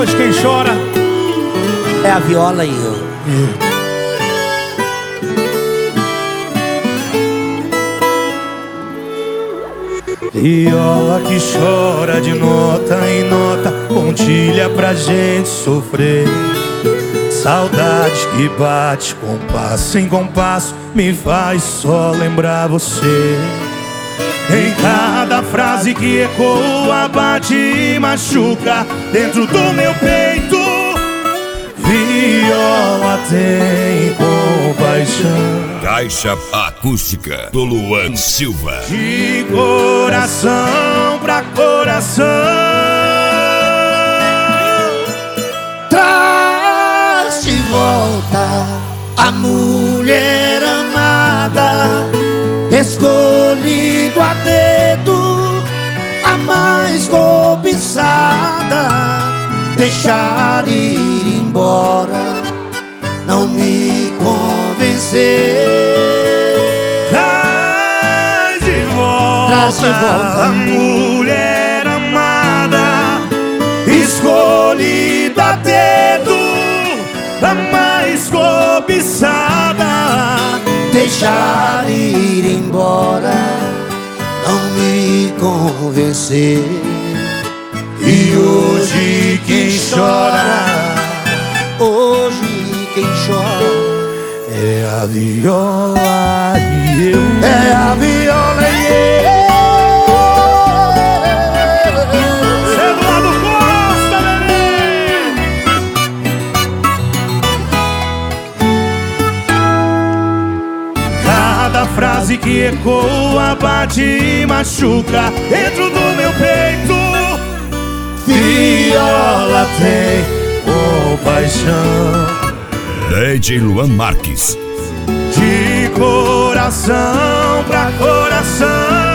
hoje quem chora é a viola e eu. Viola que chora de nota em nota, pontilha pra gente sofrer. Saudade que bate compasso em compasso, me faz só lembrar você. Em cada frase que ecoa, bate e machuca dentro do meu peito. Viola tem compaixão. Caixa Acústica do Luan Silva. De coração pra coração, traz de volta a mulher amada, escolhido a dedo, a mais cobiçada. Deixar ir embora não me convenceu. traz de volta a mulher amada, escolhida a dedo, a mais cobiçada. Deixar ir embora não me convenceu. E hoje quem chora, hoje quem chora é a viola e eu. é a viola e Eduardo Costa, bebê. Cada frase que ecoa, bate e machuca dentro do meu peito. Viola tem compaixão. DJ Luan Marques. De coração pra coração,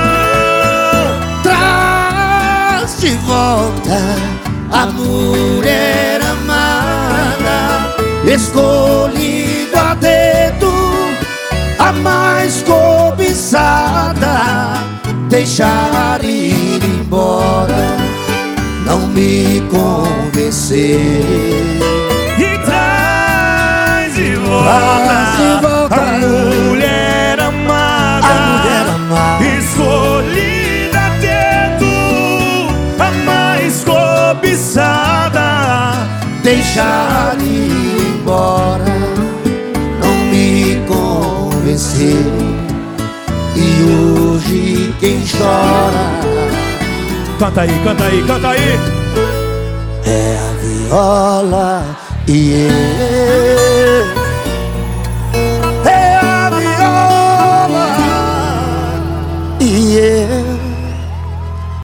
traz de volta a mulher amada, escolhido a dedo, a mais cobiçada. Deixar ir embora não me convenceu. e traz de volta a mulher amada, escolhida a dedo, a mais cobiçada. Deixar ir embora não me convenceu. E hoje quem chora Canta aí, canta aí, canta aí. é a viola e eu.